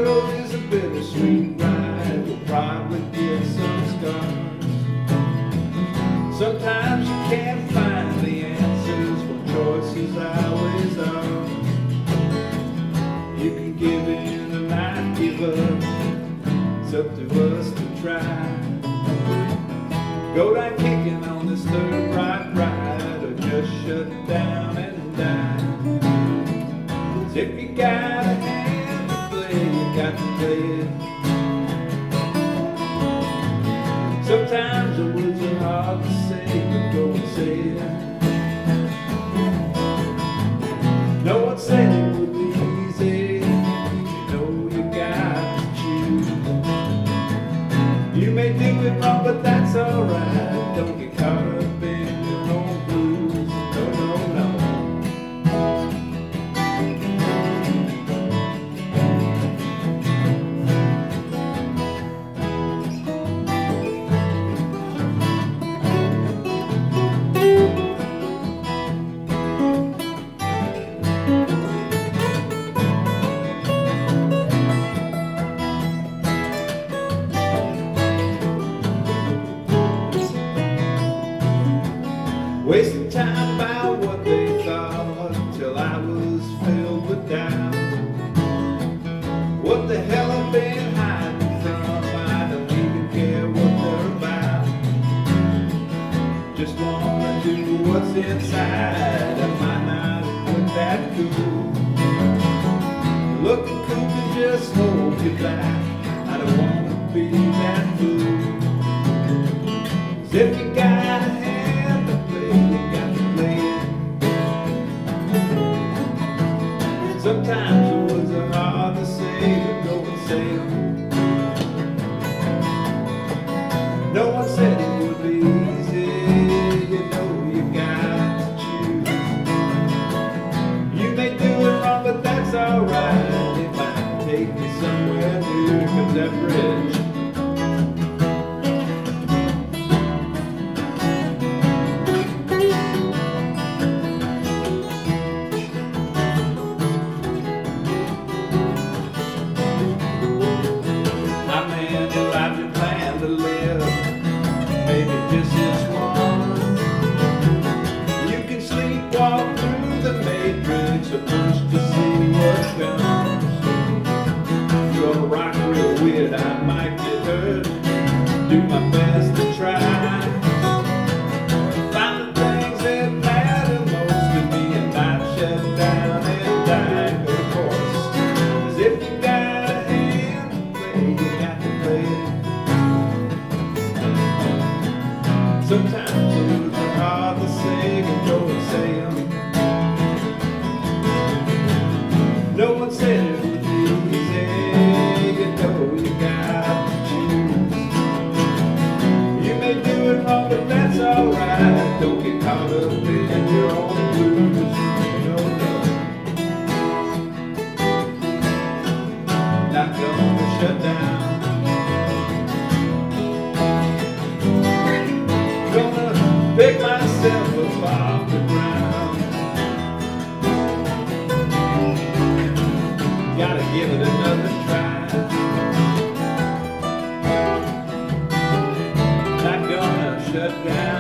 world is a bittersweet ride. We'll probably get some scars. Sometimes you can't find the answers, but choices always are. You can give in or not give up. It's up to us to try. Go down kicking on this third right ride, or just shut down and die. 'Cause if you got a hand to play, you got to play it. Sometimes the words are hard to say, but go and say it. No one said it would be easy. You know you got to choose. You may do it wrong, but that's alright. Don't get caught up in your own blues. No, no, no. Wasting time about what they thought, till I was filled with doubt. What the hell I've been hiding from? I don't even care what they're about. Just wanna do what's inside. I might not look that cool. Looking cool can just hold you back. I don't wanna be that fool. 'Cause if you got a hand to play, you got to play it. Sometimes the words are hard to say, but go and say them. No one said it would be easy. You know you got to choose. You may do it wrong, but that's alright. It might take you somewhere new. Here comes that bridge. To live, maybe just this one. You can sleepwalk through the matrix, or push to see what comes. You're gonna rock real weird, I might get hurt. Do my best to try. Find the things that matter most to me, and not shut down and die. Of course, 'cause if you got a hand to play, you got to play it. Sometimes the words are hard to say, but go and say them. No one said it would be easy. You know you got to choose. You may do it wrong, but that's alright. Don't get caught up in your own blues. No, no. Not gonna shut down. Pick myself up off the ground. Gotta give it another try. Not gonna shut down.